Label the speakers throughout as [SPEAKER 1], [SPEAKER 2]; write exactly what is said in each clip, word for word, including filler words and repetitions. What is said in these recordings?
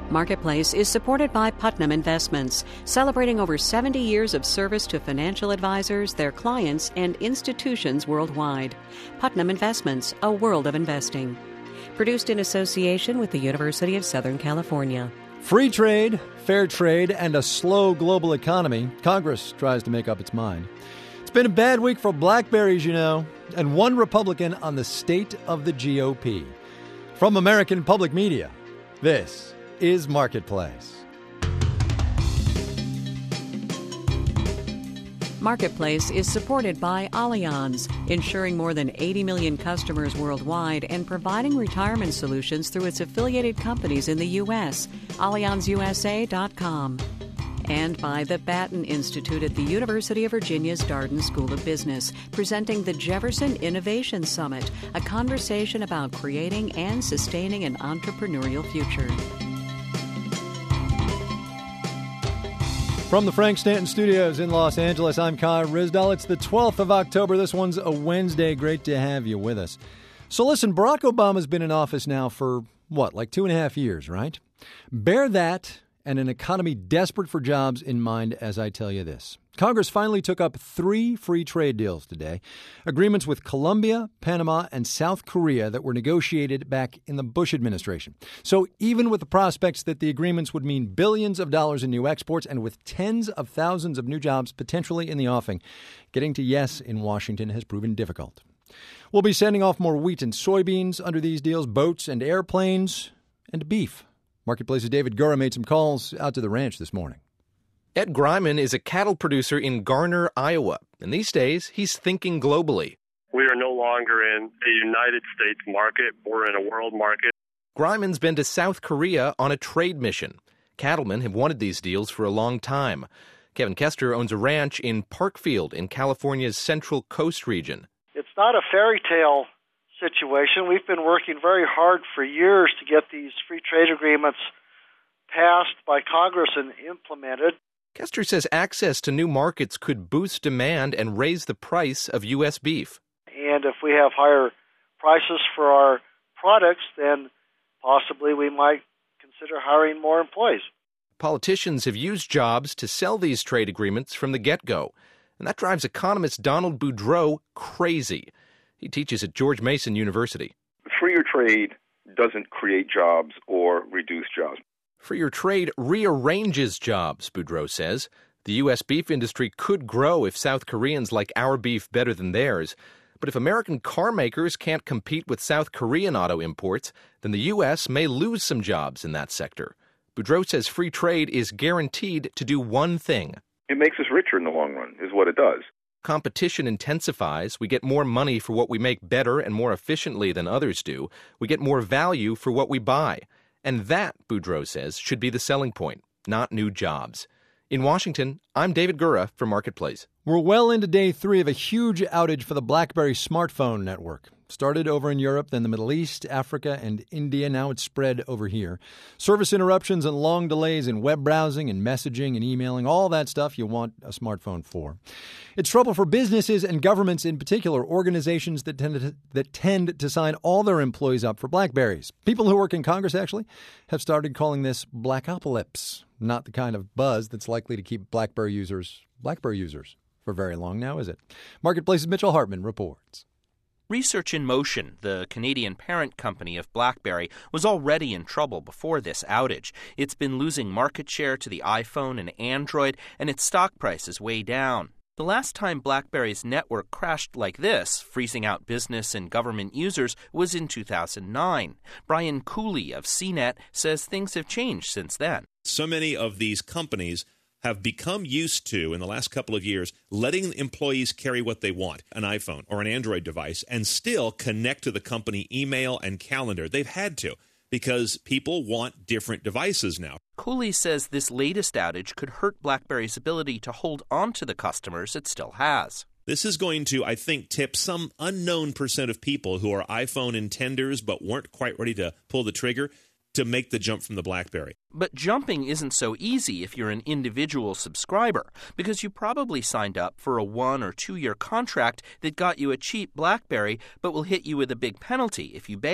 [SPEAKER 1] Marketplace is supported by Putnam Investments, celebrating over seventy years of service to financial advisors, their clients, and institutions worldwide. Putnam Investments, a world of investing. Produced in association with the University of Southern California.
[SPEAKER 2] Free trade, fair trade, and a slow global economy. Congress tries to make up its mind. It's been a bad week for blackberries, you know, and one Republican on the state of the G O P. From American Public Media, this is Marketplace.
[SPEAKER 1] Marketplace is supported by Allianz, insuring more than eighty million customers worldwide and providing retirement solutions through its affiliated companies in the U S, Allianz U S A dot com. And by the Batten Institute at the University of Virginia's Darden School of Business, presenting the Jefferson Innovation Summit, a conversation about creating and sustaining an entrepreneurial future.
[SPEAKER 2] From the Frank Stanton Studios in Los Angeles, I'm Kai Ryssdal. It's the twelfth of October. This one's a Wednesday. Great to have you with us. So listen, Barack Obama's been in office now for, what, like two and a half years, right? Bear that and an economy desperate for jobs in mind as I tell you this. Congress finally took up three free trade deals today, agreements with Colombia, Panama, and South Korea that were negotiated back in the Bush administration. So even with the prospects that the agreements would mean billions of dollars in new exports and with tens of thousands of new jobs potentially in the offing, getting to yes in Washington has proven difficult. We'll be sending off more wheat and soybeans under these deals, boats and airplanes, and beef. Marketplace's David Gura made some calls out to the ranch this morning.
[SPEAKER 3] Ed Greiman is a cattle producer in Garner, Iowa, and these days he's thinking globally.
[SPEAKER 4] We are no longer in a United States market. We're in a world market.
[SPEAKER 3] Greiman's been to South Korea on a trade mission. Cattlemen have wanted these deals for a long time. Kevin Kester owns a ranch in Parkfield in California's Central Coast region.
[SPEAKER 5] It's not a fairy tale situation. We've been working very hard for years to get these free trade agreements passed by Congress and implemented.
[SPEAKER 3] Kester says access to new markets could boost demand and raise the price of U S beef.
[SPEAKER 5] And if we have higher prices for our products, then possibly we might consider hiring more employees.
[SPEAKER 3] Politicians have used jobs to sell these trade agreements from the get-go, and that drives economist Donald Boudreaux crazy. He teaches at George Mason University.
[SPEAKER 6] Freer trade doesn't create jobs or reduce jobs.
[SPEAKER 3] Freer trade rearranges jobs, Boudreaux says. The U S beef industry could grow if South Koreans like our beef better than theirs. But if American car makers can't compete with South Korean auto imports, then the U S may lose some jobs in that sector. Boudreaux says free trade is guaranteed to do one thing.
[SPEAKER 6] It makes us richer in the long run, is what it does.
[SPEAKER 3] Competition intensifies. We get more money for what we make better and more efficiently than others do. We get more value for what we buy. And that, Boudreaux says, should be the selling point, not new jobs. In Washington, I'm David Gura for Marketplace.
[SPEAKER 2] We're well into day three of a huge outage for the BlackBerry smartphone network. Started over in Europe, then the Middle East, Africa, and India. Now it's spread over here. Service interruptions and long delays in web browsing and messaging and emailing, all that stuff you want a smartphone for. It's trouble for businesses and governments in particular, organizations that tend to, that tend to sign all their employees up for BlackBerries. People who work in Congress, actually, have started calling this Blackopolis. Not the kind of buzz that's likely to keep BlackBerry users BlackBerry users for very long now, is it? Marketplace's Mitchell Hartman reports.
[SPEAKER 7] Research in Motion, the Canadian parent company of BlackBerry, was already in trouble before this outage. It's been losing market share to the iPhone and Android, and its stock price is way down. The last time BlackBerry's network crashed like this, freezing out business and government users, was in two thousand nine. Brian Cooley of C net says things have changed since then.
[SPEAKER 8] So many of these companies have become used to, in the last couple of years, letting employees carry what they want, an iPhone or an Android device, and still connect to the company email and calendar. They've had to, because people want different devices now.
[SPEAKER 7] Cooley says this latest outage could hurt BlackBerry's ability to hold on to the customers it still has.
[SPEAKER 8] This is going to, I think, tip some unknown percent of people who are iPhone intenders but weren't quite ready to pull the trigger to make the jump from the BlackBerry.
[SPEAKER 7] But jumping isn't so easy if you're an individual subscriber, because you probably signed up for a one- or two-year contract that got you a cheap BlackBerry but will hit you with a big penalty if you bail.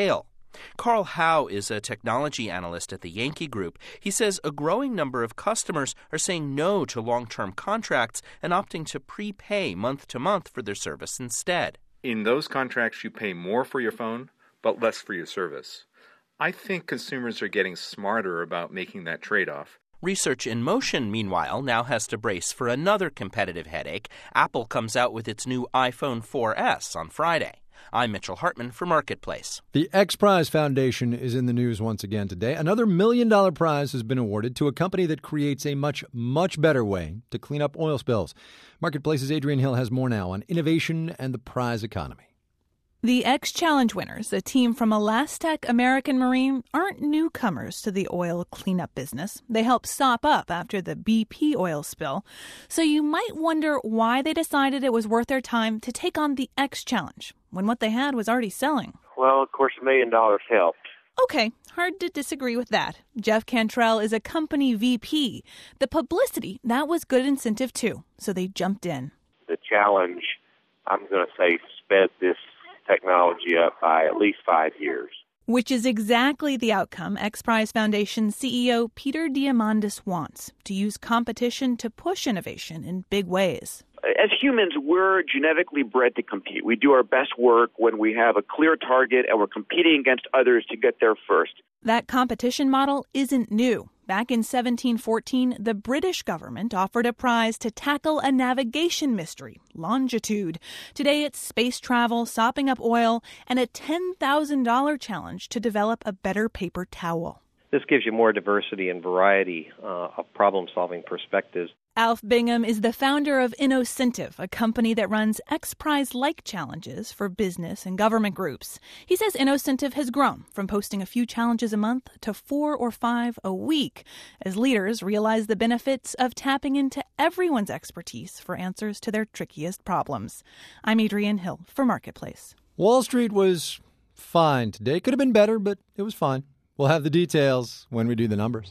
[SPEAKER 7] Carl Howe is a technology analyst at the Yankee Group. He says a growing number of customers are saying no to long-term contracts and opting to prepay month to month for their service instead.
[SPEAKER 9] In those contracts, you pay more for your phone, but less for your service. I think consumers are getting smarter about making that trade-off.
[SPEAKER 7] Research in Motion, meanwhile, now has to brace for another competitive headache. Apple comes out with its new iPhone four S on Friday. I'm Mitchell Hartman for Marketplace.
[SPEAKER 2] The X Prize Foundation is in the news once again today. Another million-dollar prize has been awarded to a company that creates a much, much better way to clean up oil spills. Marketplace's Adrian Hill has more now on innovation and the prize economy.
[SPEAKER 10] The X Challenge winners, a team from Elastec American Marine, aren't newcomers to the oil cleanup business. They helped sop up after the B P oil spill. So you might wonder why they decided it was worth their time to take on the X Challenge when what they had was already selling.
[SPEAKER 11] Well, of course, a million dollars helped.
[SPEAKER 10] Okay, hard to disagree with that. Jeff Cantrell is a company V P. The publicity, that was good incentive too, so they jumped in.
[SPEAKER 11] The challenge, I'm going to say, sped this technology up by at least five years.
[SPEAKER 10] Which is exactly the outcome X Prize Foundation C E O Peter Diamandis wants, to use competition to push innovation in big ways.
[SPEAKER 12] As humans, we're genetically bred to compete. We do our best work when we have a clear target and we're competing against others to get there first.
[SPEAKER 10] That competition model isn't new. Back in seventeen fourteen, the British government offered a prize to tackle a navigation mystery, longitude. Today it's space travel, sopping up oil, and a ten thousand dollars challenge to develop a better paper towel.
[SPEAKER 13] This gives you more diversity and variety uh, of problem-solving perspectives.
[SPEAKER 10] Alf Bingham is the founder of Innocentive, a company that runs X Prize-like challenges for business and government groups. He says Innocentive has grown from posting a few challenges a month to four or five a week, as leaders realize the benefits of tapping into everyone's expertise for answers to their trickiest problems. I'm Adrian Hill for Marketplace.
[SPEAKER 2] Wall Street was fine today. Could have been better, but it was fine. We'll have the details when we do the numbers.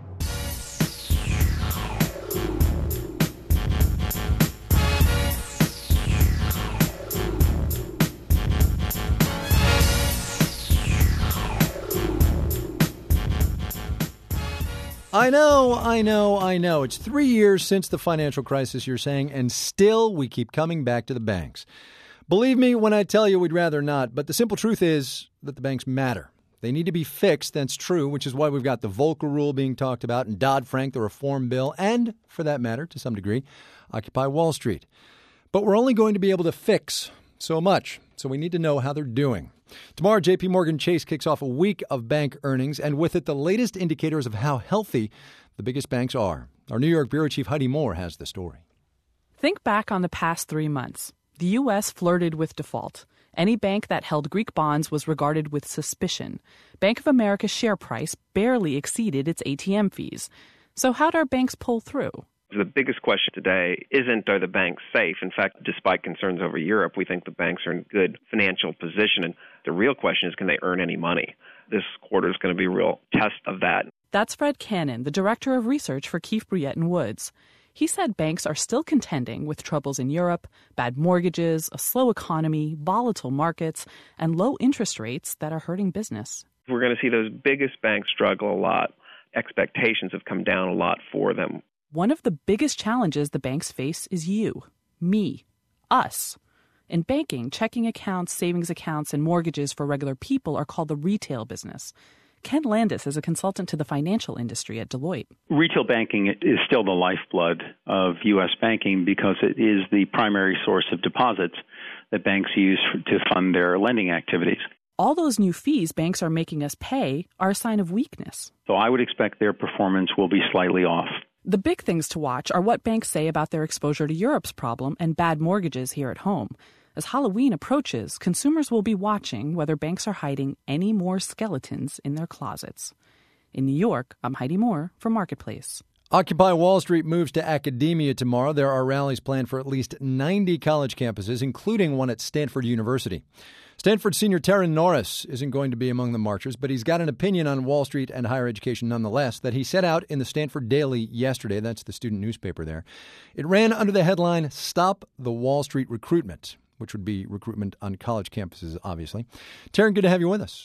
[SPEAKER 2] I know, I know, I know. It's three years since the financial crisis, you're saying, and still we keep coming back to the banks. Believe me when I tell you we'd rather not, but the simple truth is that the banks matter. They need to be fixed, that's true, which is why we've got the Volcker Rule being talked about, and Dodd-Frank, the reform bill, and, for that matter, to some degree, Occupy Wall Street. But we're only going to be able to fix so much, so we need to know how they're doing. Tomorrow, J P Morgan Chase kicks off a week of bank earnings, and with it, the latest indicators of how healthy the biggest banks are. Our New York Bureau Chief Heidi Moore has the story.
[SPEAKER 14] Think back on the past three months. The U S flirted with default. Any bank that held Greek bonds was regarded with suspicion. Bank of America's share price barely exceeded its A T M fees. So how'd our banks pull through?
[SPEAKER 15] The biggest question today isn't, are the banks safe? In fact, despite concerns over Europe, we think the banks are in good financial position. And the real question is, can they earn any money? This quarter is going to be a real test of that.
[SPEAKER 14] That's Fred Cannon, the director of research for Keefe, Bruyette and Woods. He said banks are still contending with troubles in Europe, bad mortgages, a slow economy, volatile markets, and low interest rates that are hurting business.
[SPEAKER 15] We're going to see those biggest banks struggle a lot. Expectations have come down a lot for them.
[SPEAKER 14] One of the biggest challenges the banks face is you, me, us. In banking, checking accounts, savings accounts, and mortgages for regular people are called the retail business. Ken Landis is a consultant to the financial industry at Deloitte.
[SPEAKER 16] Retail banking is still the lifeblood of U S banking because it is the primary source of deposits that banks use to fund their lending activities.
[SPEAKER 14] All those new fees banks are making us pay are a sign of weakness.
[SPEAKER 16] So I would expect their performance will be slightly off.
[SPEAKER 14] The big things to watch are what banks say about their exposure to Europe's problem and bad mortgages here at home. As Halloween approaches, consumers will be watching whether banks are hiding any more skeletons in their closets. In New York, I'm Heidi Moore for Marketplace.
[SPEAKER 2] Occupy Wall Street moves to academia tomorrow. There are rallies planned for at least ninety college campuses, including one at Stanford University. Stanford senior Terran Norris isn't going to be among the marchers, but he's got an opinion on Wall Street and higher education nonetheless that he set out in the Stanford Daily yesterday. That's the student newspaper there. It ran under the headline, Stop the Wall Street Recruitment, which would be recruitment on college campuses, obviously. Terran, good to have you with us.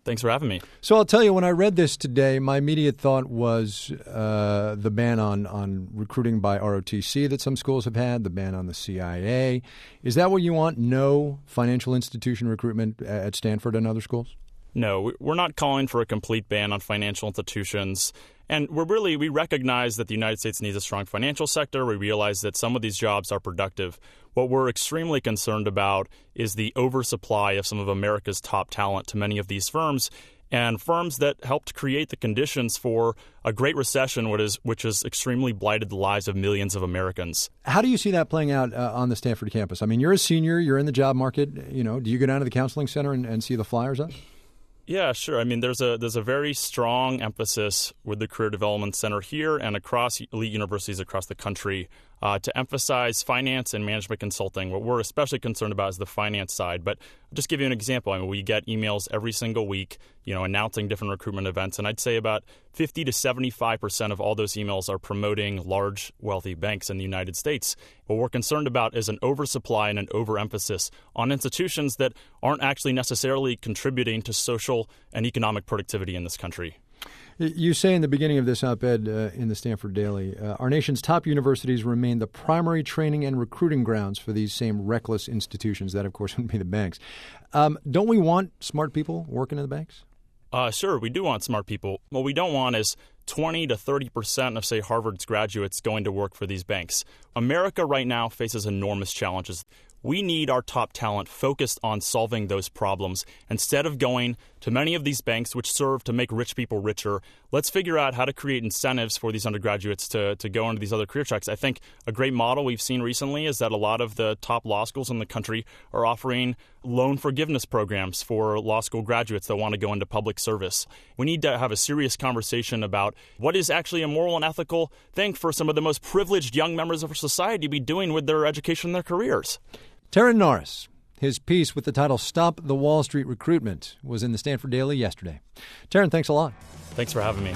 [SPEAKER 17] Thanks for having me.
[SPEAKER 2] So I'll tell you, when I read this today, my immediate thought was uh, the ban on, on recruiting by R O T C that some schools have had, the ban on the C I A. Is that what you want? No financial institution recruitment at Stanford and other schools?
[SPEAKER 17] No, we're not calling for a complete ban on financial institutions. And we're really, we recognize that the United States needs a strong financial sector. We realize that some of these jobs are productive. What we're extremely concerned about is the oversupply of some of America's top talent to many of these firms, and firms that helped create the conditions for a great recession, which is, which has extremely blighted the lives of millions of Americans.
[SPEAKER 2] How do you see that playing out uh, on the Stanford campus? I mean, you're a senior, you're in the job market. You know, do you go down to the counseling center and, and see the flyers up?
[SPEAKER 17] Yeah, sure. I mean, there's a there's a very strong emphasis with the Career Development Center here and across elite universities across the country uh, to emphasize finance and management consulting. What we're especially concerned about is the finance side. But I'll just give you an example. I mean, we get emails every single week, you know, announcing different recruitment events, and I'd say about fifty to seventy-five percent of all those emails are promoting large, wealthy banks in the United States. What we're concerned about is an oversupply and an overemphasis on institutions that aren't actually necessarily contributing to social and economic productivity in this country.
[SPEAKER 2] You say in the beginning of this op-ed uh, in the Stanford Daily, uh, our nation's top universities remain the primary training and recruiting grounds for these same reckless institutions. That, of course, would be the banks. Um, don't we want smart people working in the banks?
[SPEAKER 17] Uh, sure, we do want smart people. What we don't want is twenty to thirty percent of, say, Harvard's graduates going to work for these banks. America right now faces enormous challenges. We need our top talent focused on solving those problems. Instead of going to many of these banks which serve to make rich people richer, let's figure out how to create incentives for these undergraduates to, to go into these other career tracks. I think a great model we've seen recently is that a lot of the top law schools in the country are offering loan forgiveness programs for law school graduates that want to go into public service. We need to have a serious conversation about what is actually a moral and ethical thing for some of the most privileged young members of our society to be doing with their education and their careers.
[SPEAKER 2] Terran Norris, his piece with the title Stop the Wall Street Recruitment was in the Stanford Daily yesterday. Terran, thanks a lot.
[SPEAKER 17] Thanks for having me.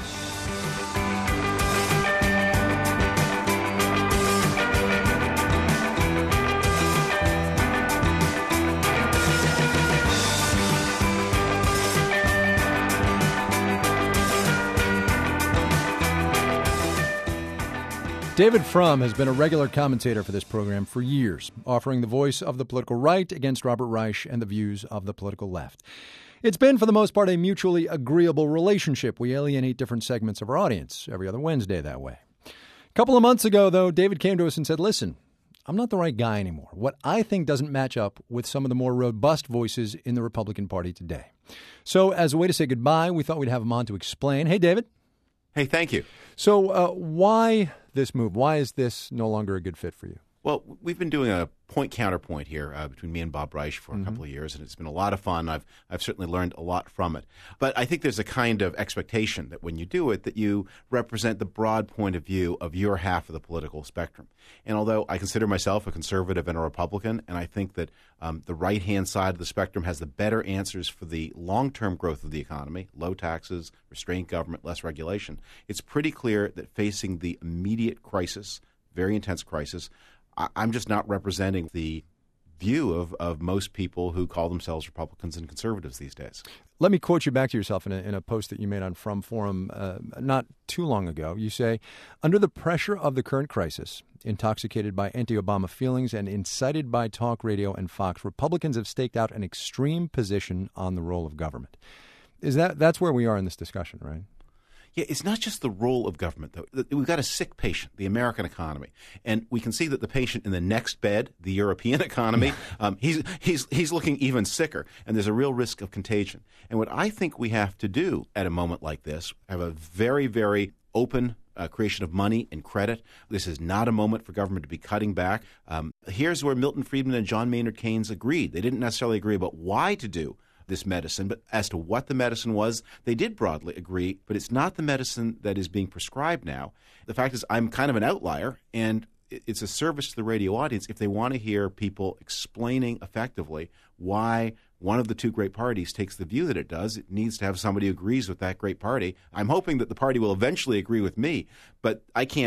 [SPEAKER 2] David Frum has been a regular commentator for this program for years, offering the voice of the political right against Robert Reich and the views of the political left. It's been, for the most part, a mutually agreeable relationship. We alienate different segments of our audience every other Wednesday that way. A couple of months ago, though, David came to us and said, listen, I'm not the right guy anymore. What I think doesn't match up with some of the more robust voices in the Republican Party today. So as a way to say goodbye, we thought we'd have him on to explain. Hey, David.
[SPEAKER 18] Hey, thank you.
[SPEAKER 2] So uh, why this move? Why is this no longer a good fit for you?
[SPEAKER 18] Well, we've been doing a point-counterpoint here uh, between me and Bob Reich for a mm-hmm. couple of years, and it's been a lot of fun. I've I've certainly learned a lot from it. But I think there's a kind of expectation that when you do it, that you represent the broad point of view of your half of the political spectrum. And although I consider myself a conservative and a Republican, and I think that um, the right-hand side of the spectrum has the better answers for the long-term growth of the economy, low taxes, restrained government, less regulation, it's pretty clear that facing the immediate crisis, very intense crisis, I'm just not representing the view of, of most people who call themselves Republicans and conservatives these days.
[SPEAKER 2] Let me quote you back to yourself in a, in a post that you made on Frum Forum uh, not too long ago. You say, under the pressure of the current crisis, intoxicated by anti-Obama feelings and incited by talk radio and Fox, Republicans have staked out an extreme position on the role of government. Is that that's where we are in this discussion, right?
[SPEAKER 18] Yeah, it's not just the role of government, though. We've got a sick patient, the American economy, and we can see that the patient in the next bed, the European economy, um, he's he's he's looking even sicker, and there's a real risk of contagion. And what I think we have to do at a moment like this, have a very, very open uh, creation of money and credit. This is not a moment for government to be cutting back. Um, here's where Milton Friedman and John Maynard Keynes agreed. They didn't necessarily agree about why to do this medicine, but as to what the medicine was, they did broadly agree, but it's not the medicine that is being prescribed now. The fact is I'm kind of an outlier, and it's a service to the radio audience if they want to hear people explaining effectively why one of the two great parties takes the view that it does. It needs to have somebody who agrees with that great party. I'm hoping that the party will eventually agree with me, but I can't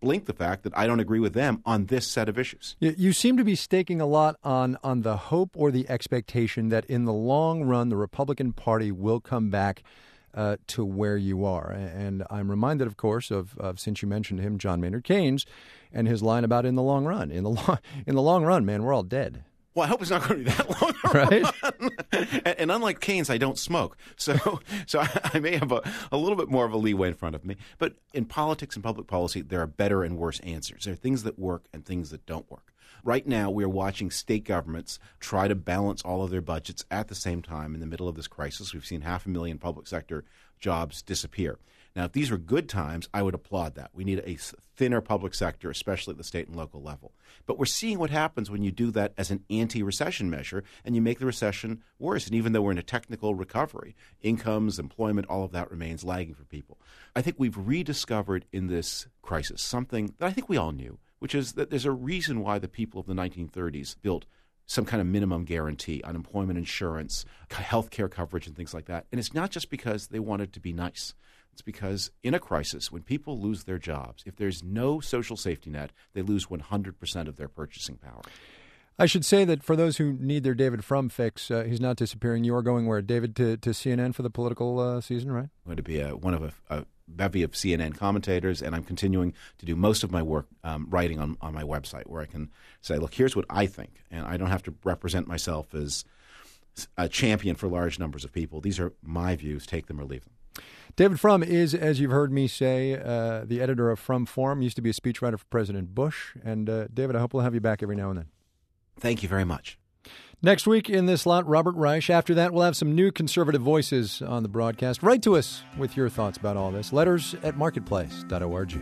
[SPEAKER 18] blink the fact that I don't agree with them on this set of issues.
[SPEAKER 2] You, you seem to be staking a lot on, on the hope or the expectation that in the long run, the Republican Party will come back uh, to where you are. And I'm reminded, of course, of, of since you mentioned him, John Maynard Keynes, and his line about in the long run. In the long, in the long run, man, we're all dead.
[SPEAKER 18] Well, I hope it's not going to be that long,
[SPEAKER 2] right?
[SPEAKER 18] and, and unlike Keynes, I don't smoke, so so I, I may have a, a little bit more of a leeway in front of me. But in politics and public policy, there are better and worse answers. There are things that work and things that don't work. Right now, we are watching state governments try to balance all of their budgets at the same time in the middle of this crisis. We've seen half a million public sector jobs disappear. Now, if these were good times, I would applaud that. We need a thinner public sector, especially at the state and local level. But we're seeing what happens when you do that as an anti-recession measure and you make the recession worse. And even though we're in a technical recovery, incomes, employment, all of that remains lagging for people. I think we've rediscovered in this crisis something that I think we all knew, which is that there's a reason why the people of the nineteen thirties built some kind of minimum guarantee, unemployment insurance, health care coverage, and things like that. And it's not just because they wanted to be nice. It's because in a crisis, when people lose their jobs, if there's no social safety net, they lose one hundred percent of their purchasing power.
[SPEAKER 2] I should say that for those who need their David Frum fix, uh, he's not disappearing. You are going where, David, to, to C N N for the political uh, season, right?
[SPEAKER 18] I'm going to be a, one of a, a bevy of C N N commentators, and I'm continuing to do most of my work um, writing on, on my website, where I can say, look, here's what I think, and I don't have to represent myself as a champion for large numbers of people. These are my views. Take them or leave them.
[SPEAKER 2] David Frum is, as you've heard me say, uh, the editor of Frum Forum, used to be a speechwriter for President Bush. And, uh, David, I hope we'll have you back every now and then.
[SPEAKER 18] Thank you very much.
[SPEAKER 2] Next week in this slot, Robert Reich. After that, we'll have some new conservative voices on the broadcast. Write to us with your thoughts about all this. Letters at marketplace dot org.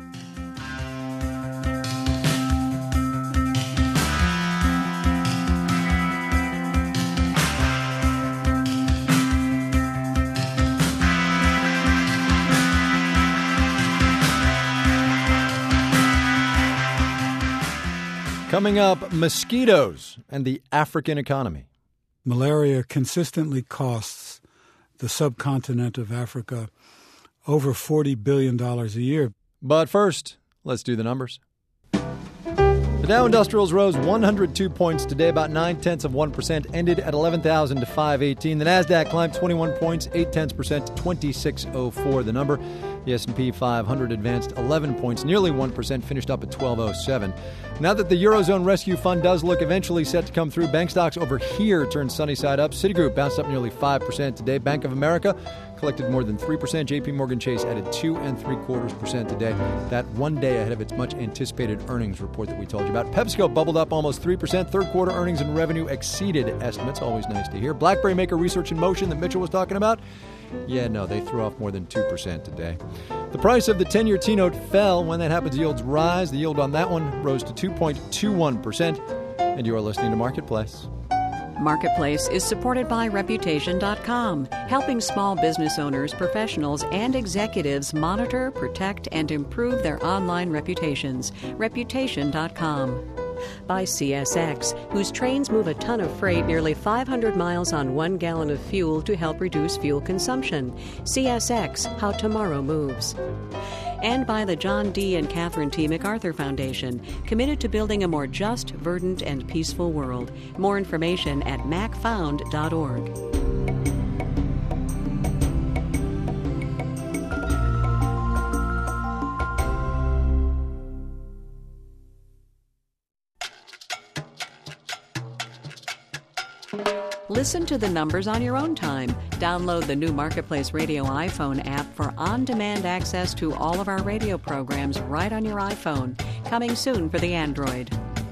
[SPEAKER 2] Coming up, mosquitoes and the African economy.
[SPEAKER 19] Malaria consistently costs the subcontinent of Africa over forty billion dollars a year.
[SPEAKER 2] But first, let's do the numbers. The Dow Industrials rose one hundred two points today, about nine-tenths of one percent, ended at eleven thousand five hundred eighteen. The NASDAQ climbed twenty-one points, eight-tenths percent to twenty-six oh four. The number, the S and P five hundred advanced eleven points, nearly one percent, finished up at twelve oh seven. Now that the Eurozone Rescue Fund does look eventually set to come through, bank stocks over here turned sunny side up. Citigroup bounced up nearly five percent today. Bank of America collected more than three percent. J P Morgan Chase added two and three quarters percent today. That one day ahead of its much anticipated earnings report that we told you about. PepsiCo bubbled up almost three percent. Third quarter earnings and revenue exceeded estimates. Always nice to hear. BlackBerry maker Research in Motion that Mitchell was talking about. Yeah, no, they threw off more than two percent today. The price of the ten-year T-note fell. When that happens, yields rise. The yield on that one rose to two point two one percent. And you are listening to Marketplace.
[SPEAKER 1] Marketplace is supported by Reputation dot com, helping small business owners, professionals, and executives monitor, protect, and improve their online reputations. Reputation dot com. By C S X, whose trains move a ton of freight nearly five hundred miles on one gallon of fuel to help reduce fuel consumption. C S X, how tomorrow moves. And by the John D. and Catherine T. MacArthur Foundation, committed to building a more just, verdant, and peaceful world. More information at mac found dot org. Listen to the numbers on your own time. Download the new Marketplace Radio iPhone app for on-demand access to all of our radio programs right on your iPhone. Coming soon for the Android.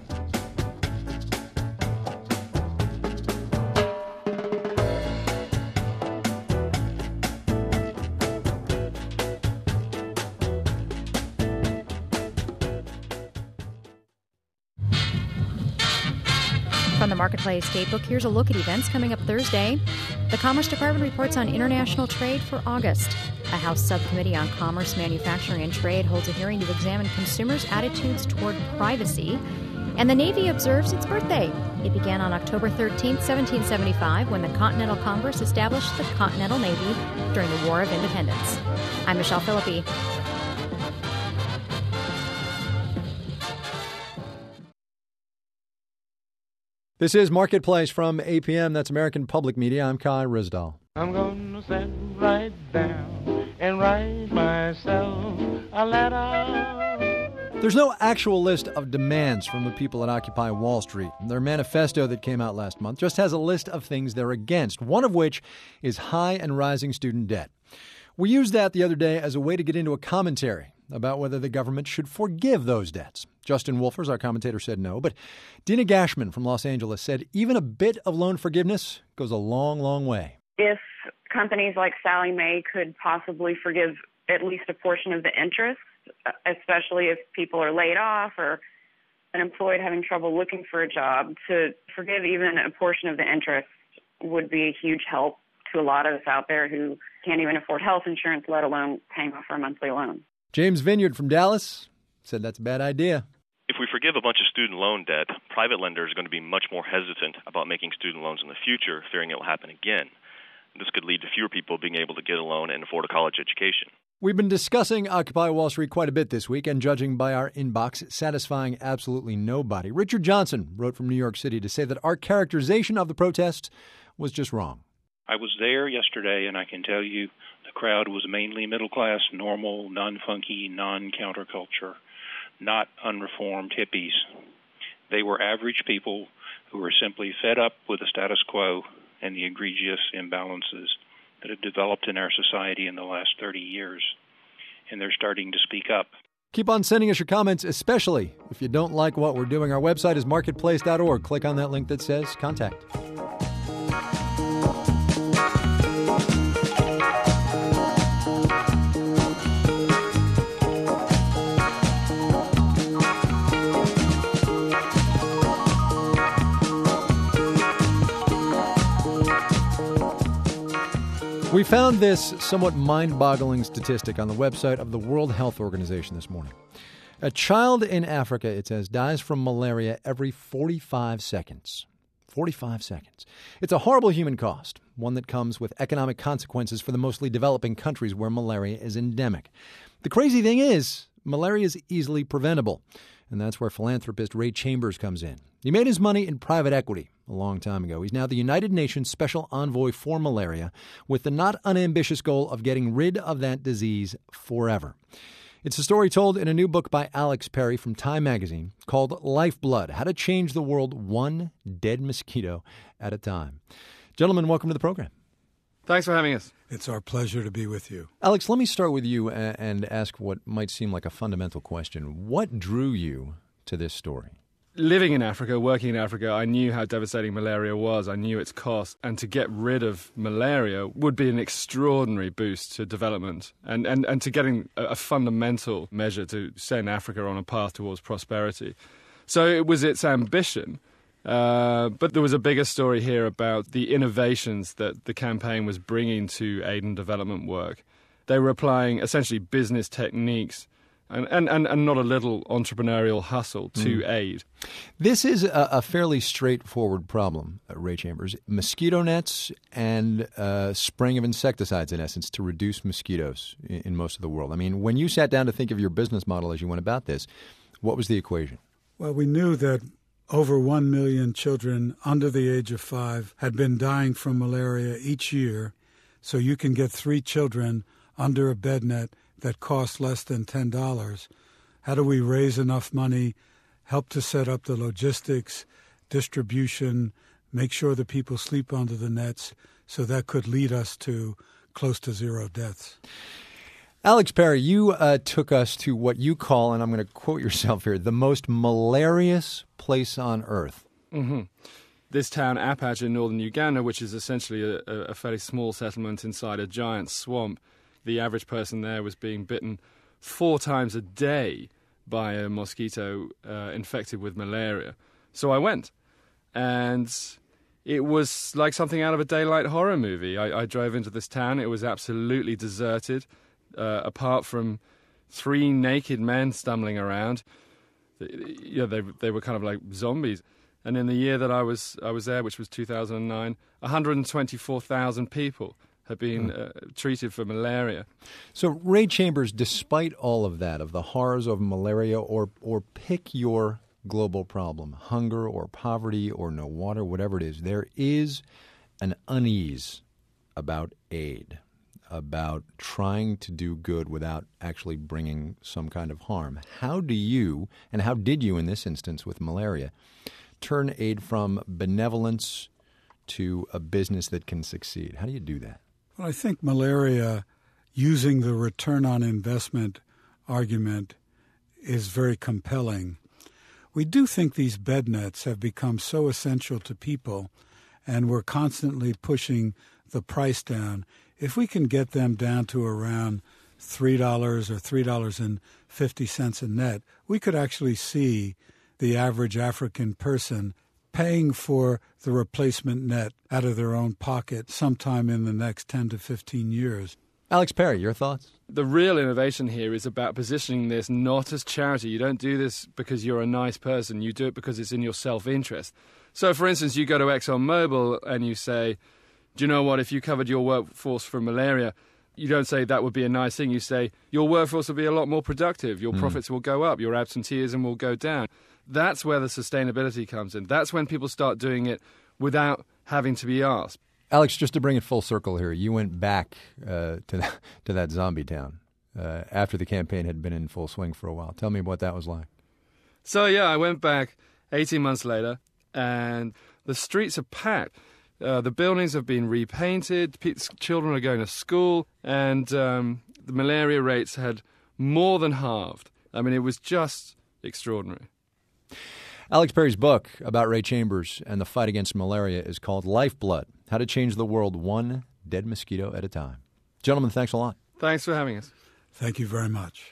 [SPEAKER 20] From the Marketplace Gatebook, here's a look at events coming up Thursday. The Commerce Department reports on international trade for August. A House Subcommittee on Commerce, Manufacturing, and Trade holds a hearing to examine consumers' attitudes toward privacy. And the Navy observes its birthday. It began on October thirteenth, seventeen seventy-five, when the Continental Congress established the Continental Navy during the War of Independence. I'm Michelle Philippi.
[SPEAKER 2] This is Marketplace from A P M. That's American Public Media. I'm Kai Ryssdal.
[SPEAKER 21] I'm gonna sit right down and write myself a letter.
[SPEAKER 2] There's no actual list of demands from the people at Occupy Wall Street. Their manifesto that came out last month just has a list of things they're against, one of which is high and rising student debt. We used that the other day as a way to get into a commentary about whether the government should forgive those debts. Justin Wolfers, our commentator, said no, but Dina Gashman from Los Angeles said even a bit of loan forgiveness goes a long, long way.
[SPEAKER 22] If companies like Sallie Mae could possibly forgive at least a portion of the interest, especially if people are laid off or unemployed having trouble looking for a job, to forgive even a portion of the interest would be a huge help to a lot of us out there who can't even afford health insurance, let alone paying off our monthly loan.
[SPEAKER 2] James Vineyard from Dallas said that's a bad idea.
[SPEAKER 23] If we forgive a bunch of student loan debt, private lenders are going to be much more hesitant about making student loans in the future, fearing it will happen again. This could lead to fewer people being able to get a loan and afford a college education.
[SPEAKER 2] We've been discussing Occupy Wall Street quite a bit this week, and judging by our inbox, satisfying absolutely nobody. Richard Johnson wrote from New York City to say that our characterization of the protests was just wrong.
[SPEAKER 24] I was there yesterday, and I can tell you the crowd was mainly middle-class, normal, non-funky, non-counterculture, not unreformed hippies. They were average people who were simply fed up with the status quo and the egregious imbalances that have developed in our society in the last thirty years. And they're starting to speak up.
[SPEAKER 2] Keep on sending us your comments, especially if you don't like what we're doing. Our website is marketplace dot org. Click on that link that says Contact. We found this somewhat mind-boggling statistic on the website of the World Health Organization this morning. A child in Africa, it says, dies from malaria every forty-five seconds. forty-five seconds. It's a horrible human cost, one that comes with economic consequences for the mostly developing countries where malaria is endemic. The crazy thing is, malaria is easily preventable, and that's where philanthropist Ray Chambers comes in. He made his money in private equity a long time ago. He's now the United Nations Special Envoy for Malaria with the not unambitious goal of getting rid of that disease forever. It's a story told in a new book by Alex Perry from Time magazine called Lifeblood, How to Change the World One Dead Mosquito at a Time. Gentlemen, welcome to the program.
[SPEAKER 25] Thanks for having us.
[SPEAKER 19] It's our pleasure to be with you.
[SPEAKER 2] Alex, let me start with you and ask what might seem like a fundamental question. What drew you to this story?
[SPEAKER 25] Living in Africa, working in Africa, I knew how devastating malaria was. I knew its cost. And to get rid of malaria would be an extraordinary boost to development and, and, and to getting a, a fundamental measure to send Africa on a path towards prosperity. So it was its ambition. Uh, but there was a bigger story here about the innovations that the campaign was bringing to aid and development work. They were applying essentially business techniques And, and, and, and not a little entrepreneurial hustle to mm. aid.
[SPEAKER 2] This is a, a fairly straightforward problem, uh, Ray Chambers. Mosquito nets and uh, spraying of insecticides, in essence, to reduce mosquitoes in, in most of the world. I mean, when you sat down to think of your business model as you went about this, what was the equation?
[SPEAKER 19] Well, we knew that over one million children under the age of five had been dying from malaria each year. So you can get three children under a bed net that costs less than ten dollars. How do we raise enough money, help to set up the logistics, distribution, make sure that people sleep under the nets, so that could lead us to close to zero deaths?
[SPEAKER 2] Alex Perry, you uh, took us to what you call, and I'm going to quote yourself here, the most malarious place on earth.
[SPEAKER 25] Mm-hmm. This town, Apache, in northern Uganda, which is essentially a, a fairly small settlement inside a giant swamp, the average person there was being bitten four times a day by a mosquito uh, infected with malaria. So I went, and it was like something out of a daylight horror movie. I, I drove into this town. It was absolutely deserted, uh, apart from three naked men stumbling around. You know, they they were kind of like zombies. And in the year that I was I was there, which was two thousand nine, one hundred twenty-four thousand people have been uh, treated for malaria.
[SPEAKER 2] So, Ray Chambers, despite all of that, of the horrors of malaria, or or pick your global problem, hunger or poverty or no water, whatever it is, there is an unease about aid, about trying to do good without actually bringing some kind of harm. How do you, and how did you in this instance with malaria, turn aid from benevolence to a business that can succeed? How do you do that?
[SPEAKER 19] Well, I think malaria, using the return on investment argument, is very compelling. We do think these bed nets have become so essential to people, and we're constantly pushing the price down. If we can get them down to around three dollars or three dollars and fifty cents a net, we could actually see the average African person paying for the replacement net out of their own pocket sometime in the next ten to fifteen years.
[SPEAKER 2] Alex Perry, your thoughts?
[SPEAKER 25] The real innovation here is about positioning this not as charity. You don't do this because you're a nice person. You do it because it's in your self-interest. So, for instance, you go to ExxonMobil and you say, do you know what, if you covered your workforce for malaria, you don't say that would be a nice thing. You say your workforce will be a lot more productive. Your mm. profits will go up. Your absenteeism will go down. That's where the sustainability comes in. That's when people start doing it without having to be asked.
[SPEAKER 2] Alex, just to bring it full circle here, you went back uh, to, that, to that zombie town uh, after the campaign had been in full swing for a while. Tell me what that was like.
[SPEAKER 25] So, yeah, I went back eighteen months later, and the streets are packed. Uh, the buildings have been repainted, P- children are going to school, and um, the malaria rates had more than halved. I mean, it was just extraordinary.
[SPEAKER 2] Alex Perry's book about Ray Chambers and the fight against malaria is called Lifeblood, How to Change the World One Dead Mosquito at a Time. Gentlemen, thanks a lot.
[SPEAKER 25] Thanks for having us.
[SPEAKER 19] Thank you very much.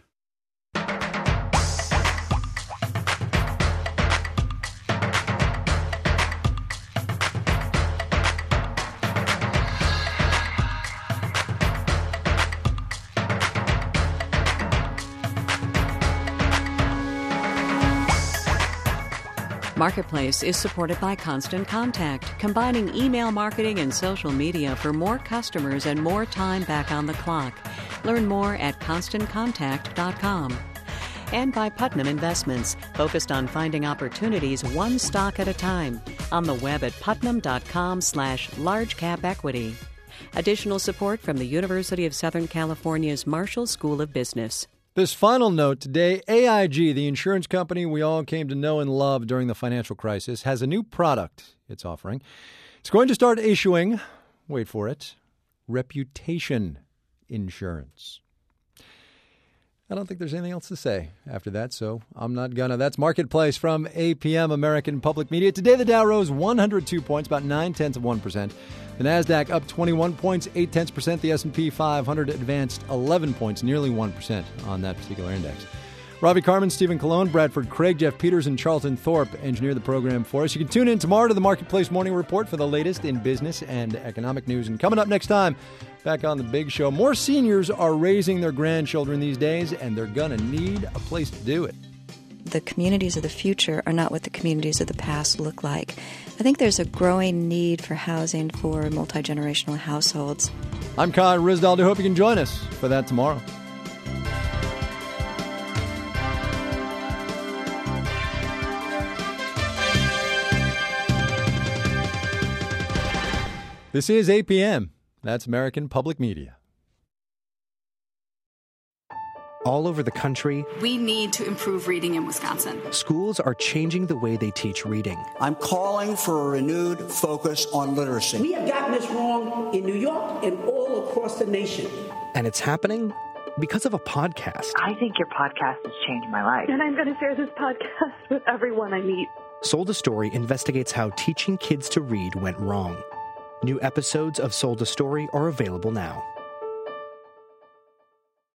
[SPEAKER 1] Marketplace is supported by Constant Contact, combining email marketing and social media for more customers and more time back on the clock. Learn more at constant contact dot com. And by Putnam Investments, focused on finding opportunities one stock at a time. On the web at putnam dot com slash large cap equity. Additional support from the University of Southern California's Marshall School of Business.
[SPEAKER 2] This final note today, A I G, the insurance company we all came to know and love during the financial crisis, has a new product it's offering. It's going to start issuing, wait for it, reputation insurance. I don't think there's anything else to say after that, so I'm not gonna. That's Marketplace from A P M, American Public Media. Today the Dow rose one hundred two points, about nine-tenths of one percent. The NASDAQ up twenty-one points, eight-tenths percent. The S and P five hundred advanced eleven points, nearly one percent on that particular index. Ravi Carmen, Stephen Colon, Bradford Craig, Jeff Peters, and Charlton Thorpe engineered the program for us. You can tune in tomorrow to the Marketplace Morning Report for the latest in business and economic news. And coming up next time, back on the big show, more seniors are raising their grandchildren these days, and they're going to need a place to do it.
[SPEAKER 3] The communities of the future are not what the communities of the past look like. I think there's a growing need for housing for multi-generational households.
[SPEAKER 2] I'm Kai Ryssdal. I hope you can join us for that tomorrow. This is A P M. That's American Public Media.
[SPEAKER 4] All over the country,
[SPEAKER 5] we need to improve reading in Wisconsin.
[SPEAKER 4] Schools are changing the way they teach reading.
[SPEAKER 6] I'm calling for a renewed focus on literacy.
[SPEAKER 8] We have gotten this wrong in New York and all across the nation.
[SPEAKER 4] And it's happening because of a podcast.
[SPEAKER 26] I think your podcast has changed my life.
[SPEAKER 27] And I'm going to share this podcast with everyone I meet.
[SPEAKER 4] Sold a Story investigates how teaching kids to read went wrong. New episodes of Sold a Story are available now.